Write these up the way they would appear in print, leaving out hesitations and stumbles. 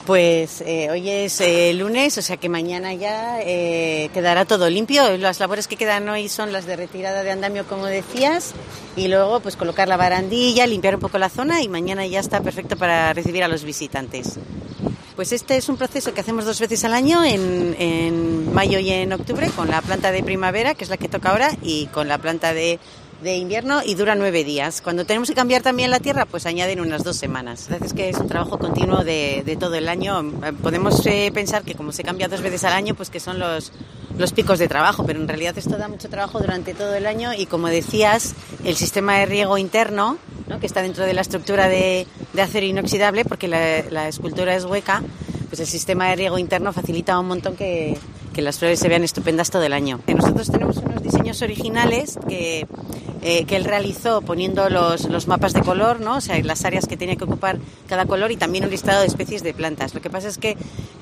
Pues hoy es lunes, o sea que mañana ya quedará todo limpio. Las labores que quedan hoy son las de retirada de andamio, como decías, y luego pues colocar la barandilla, limpiar un poco la zona y mañana ya está perfecto para recibir a los visitantes. Pues este es un proceso que hacemos 2 veces al año, en mayo y en octubre, con la planta de primavera, que es la que toca ahora, y con la planta de invierno, y dura 9 días. Cuando tenemos que cambiar también la tierra, pues añaden unas 2 semanas. Es que es un trabajo continuo de todo el año. Podemos pensar que como se cambia 2 veces al año, pues que son los picos de trabajo, pero en realidad esto da mucho trabajo durante todo el año y, como decías, el sistema de riego interno, ¿no?, que está dentro de la estructura de acero inoxidable, porque la escultura es hueca, pues el sistema de riego interno facilita un montón que las flores se vean estupendas todo el año. Nosotros tenemos unos diseños originales que él realizó poniendo los mapas de color, ¿no?, o sea, las áreas que tenía que ocupar cada color, y también un listado de especies de plantas. Lo que pasa es que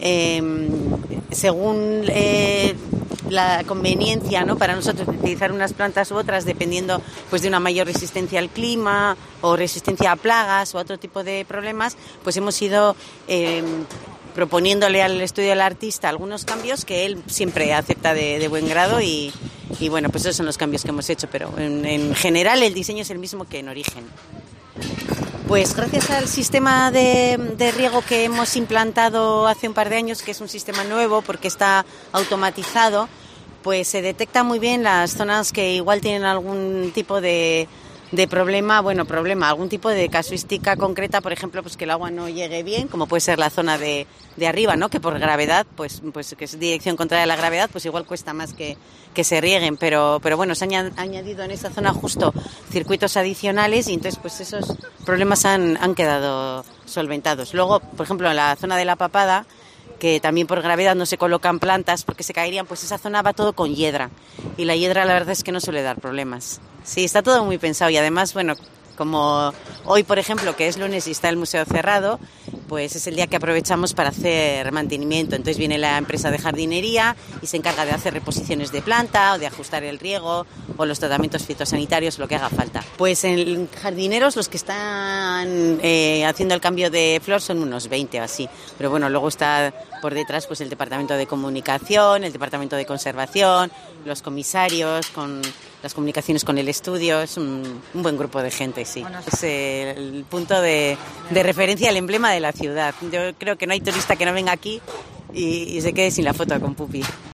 según la conveniencia, ¿no?, para nosotros utilizar unas plantas u otras, dependiendo pues de una mayor resistencia al clima o resistencia a plagas o a otro tipo de problemas, pues hemos ido proponiéndole al estudio del artista algunos cambios que él siempre acepta de buen grado, y bueno, pues esos son los cambios que hemos hecho, pero en general el diseño es el mismo que en origen. Pues gracias al sistema de riego que hemos implantado hace un par de años, que es un sistema nuevo porque está automatizado, pues se detecta muy bien las zonas que igual tienen algún tipo de problema, algún tipo de casuística concreta, por ejemplo, pues que el agua no llegue bien, como puede ser la zona de arriba, ¿no?, que por gravedad, pues que es dirección contraria a la gravedad, pues igual cuesta más que se rieguen, pero bueno, se han añadido en esta zona justo circuitos adicionales, y entonces pues esos problemas han quedado solventados. Luego, por ejemplo, en la zona de la papada, que también por gravedad no se colocan plantas porque se caerían, pues esa zona va todo con hiedra, y la hiedra la verdad es que no suele dar problemas. Sí, está todo muy pensado, y además, bueno, como hoy, por ejemplo, que es lunes y está el museo cerrado, pues es el día que aprovechamos para hacer mantenimiento. Entonces viene la empresa de jardinería y se encarga de hacer reposiciones de planta o de ajustar el riego o los tratamientos fitosanitarios, lo que haga falta. Pues en jardineros los que están haciendo el cambio de flor son unos 20 o así, pero bueno, luego está por detrás pues el departamento de comunicación, el departamento de conservación, los comisarios con las comunicaciones con el estudio. Es un buen grupo de gente, sí. Bueno, es el punto de referencia, el emblema de la ciudad. Yo creo que no hay turista que no venga aquí y se quede sin la foto con Pupi.